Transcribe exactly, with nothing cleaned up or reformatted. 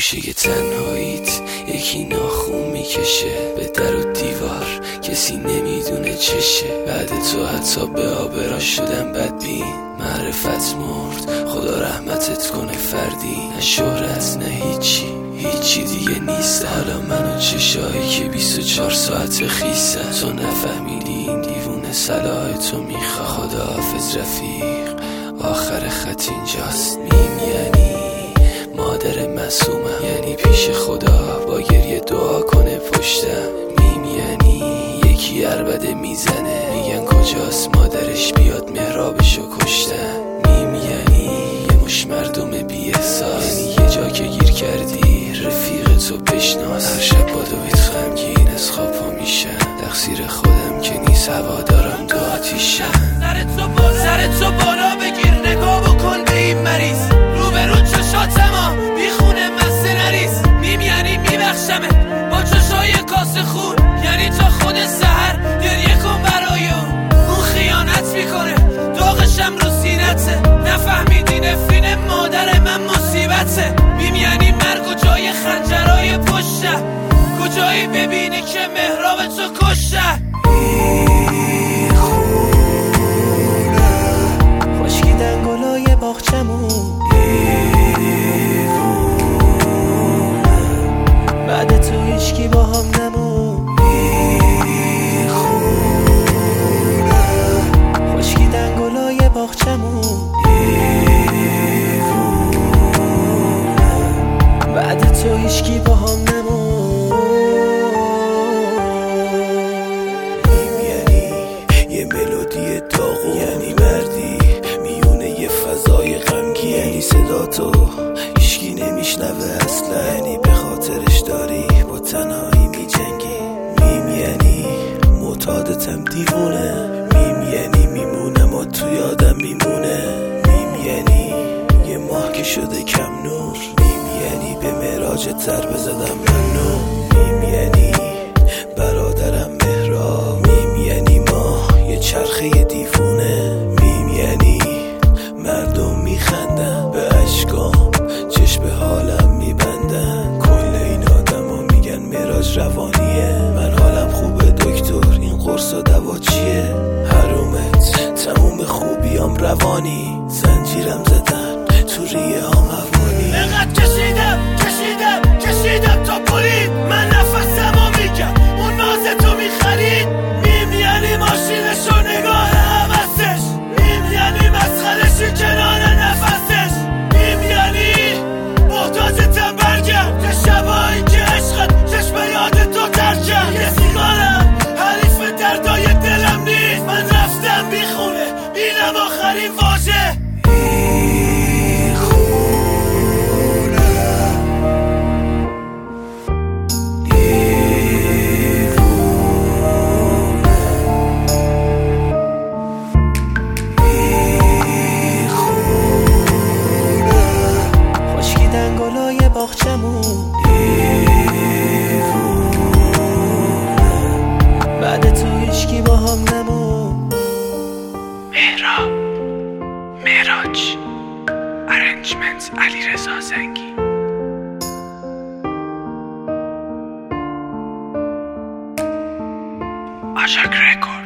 گوشه تنهاییت یکی ناخون میکشه به در و دیوار، کسی نمیدونه چشه. بعد تو حتی به آبرا شدم بدبین، معرفت مرد خدا رحمتت کنه فردی. نه شهرت نه هیچی، هیچی دیگه نیست. حالا من و چشایی که بیست و چهار ساعت خیسن. تو نفهمیدی این دیوونه صلاح تو میخوا. خدا حافظ رفیق، آخر خط اینجاست. میم یعنی مادر معصومم، یعنی پیش خدا با گریه دعا کنه پشتم. میم یعنی یکی عربده میزنه، میگن کجاست مادرش بیاد محرابشو کشتن. میم یعنی یه مش مردم بی احساس، یعنی یه جا که گیر کردی رفیق تو بشناس. هر شب با دویت غمگین از خواب پا میشن، تقصیر خودم که نیست هوادارم تو آتیشن. سر تو بالا سر تو بالا بگیر، نگاه بکن به این مریض رو به رو چشاتما بیخونه مسته نریز. میم یعنی میبخشمه با چشای کاسه خون، یعنی تا خود سحر گریه کن برای اون. اون خیانت میکنه داغشم رو سینته، نفهمیدی نفرین مادر من مصیبته. میم یعنی مرگ و جای خنجرای پشته، کجایی ببینی که محراب تو کشته. خشکیدن گلای باغچمون، بعد تو هیچکی با هم نمون. خشکیدن گلای باغچمون، بعد تو هیچکی با هم نمون. میم یعنی یه ملودی داغون، یعنی مردی میونه یه فضای غمگین، یعنی صدا تو هیچکی نمیشنوه اصلا، یعنی به خاطرش داری با تنهایی میجنگی. میم یعنی معتادتم دیوونه، میم یعنی میمونم و تو یادم میمونه. میم یعنی یه ماه که شده کم نور، میم یعنی به معراجت ضربه زدم ممنون. میم یعنی برادرم مهراب، میم یعنی ما یه چرخه دیوونه. میم یعنی مردم میخندن به اشکام، چشم حالم میبندن. کل این آدم ها میگن معراج روانیه، من حالم خوبه دکتر این قرص و دوا چیه؟ حرومت تموم خوبیام روانی، زنجیرم زدن تو ریه هم هوانی. اینقدر کشیدم کشیدم کشیدم تا برید، من نفسم رو میگم اون ناز تو میخرید. میم یعنی ماشینشو نگاه حوستش، میم یعنی مسخرشی کنار نفسش. میم یعنی محتاجتم برگم که شبایی که عشقت چشم یاد تو ترکم. یه سیگارم حریف دردای دلم نیست، من رفتم بیخونه اینم آخرین واژه. خشکیدن گلای باغچمون، بعد تو هیچکی با هم نمون. مهراب معراج ارنجمنت علیرضا زنگی. آژاک رکورد.